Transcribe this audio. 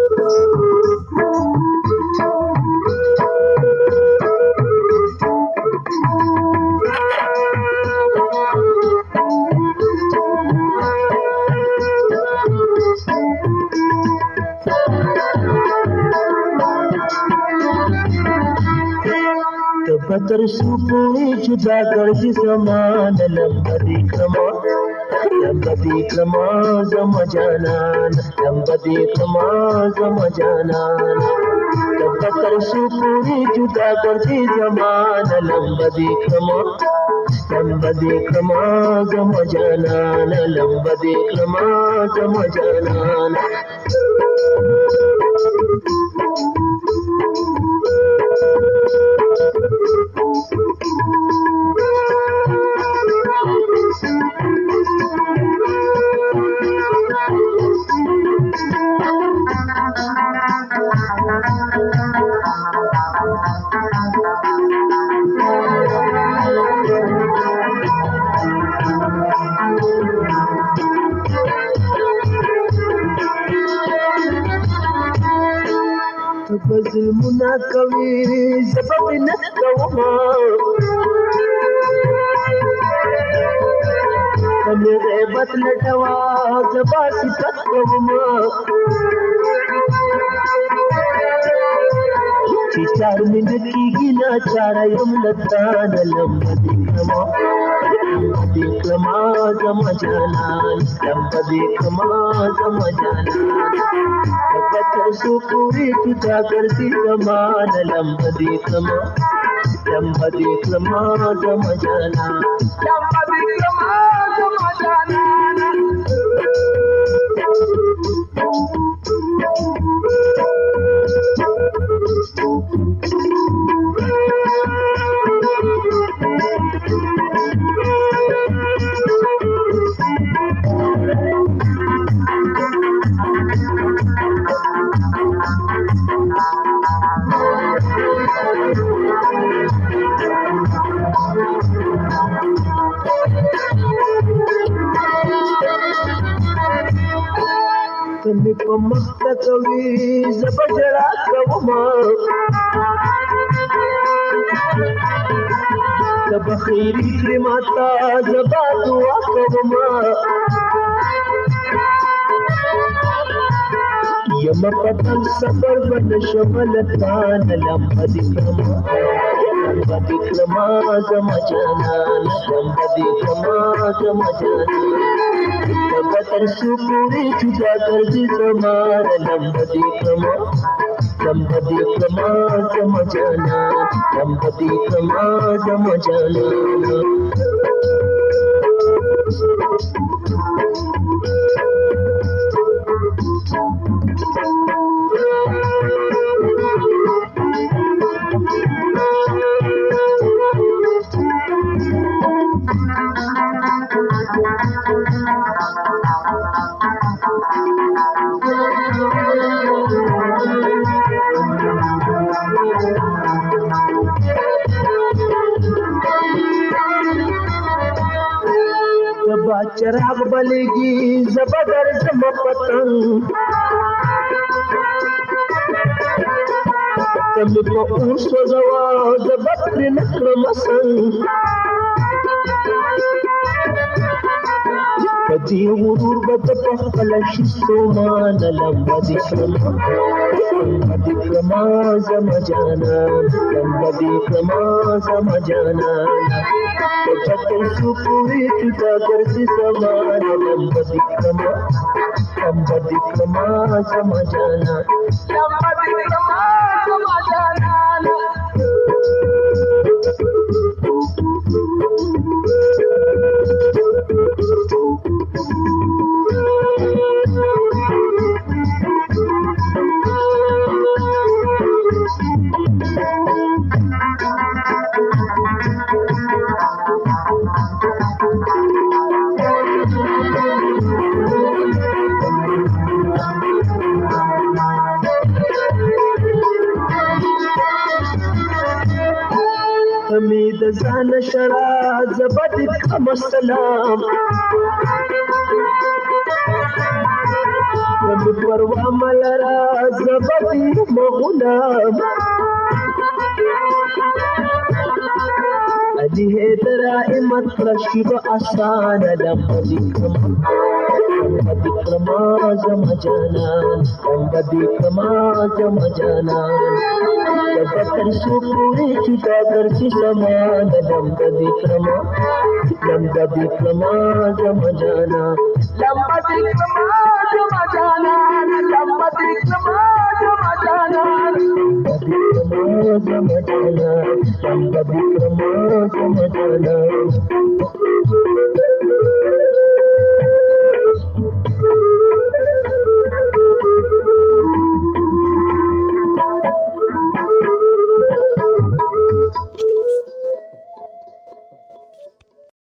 पतर सुपुरी जुदा गर्दी समान लंबदी क्रमा जमजानान लंबदी क्रमा जमजानान पतर सुपुरी जुदा गर्दी समान लंबदी क्रमा जमजानान लंबदी क्रमा जमजानान ظلمنا کوي سبب نکوما کمه غیبت لټوا زبا صفت کوما چې چار مند کیږي نا چار یم لتان لمبدي क्रमा जमजानान लंबदी क्रमा जमजानान पतर सुपुरी जुदा गर्दी समान लंबदी क्रमा जमजानान लंबदी क्रमा जमजानान तमी په مخت کوي زبجړه کوما تب خیری کرماتا زبا دعا کوما یم پتن صبر بن شملتان لمبدی क्रमा जमजानान लंबदी क्रमा जमजानान पतर सुपुरी जुदा गर्दी समान लंबदी क्रमा जमजानान लंबदी क्रमा जमजानान चराग बलेगी जबदर जम पतंग तम पपूर सोजवा जबक्र नक्र मसंग कजी उरूर बत पहल शिस्तोमान लंबदी क्रमा जमजानान लंबदी क्रमा जमजानान पतर सुपुरी जुदा गर्दी समान लंबदी क्रमा जमजानान लंबदी क्रमा जमजानान حمید زان شرا زبد کم السلام परवा मला राजपती गुलाम अली हे दराइमत शिव आसान लंबदिक्रमा जमजाना जब सुपुरी चिता करसी समान लंबदिक्रमा जमजाना लंबदिक्रमा जमजाना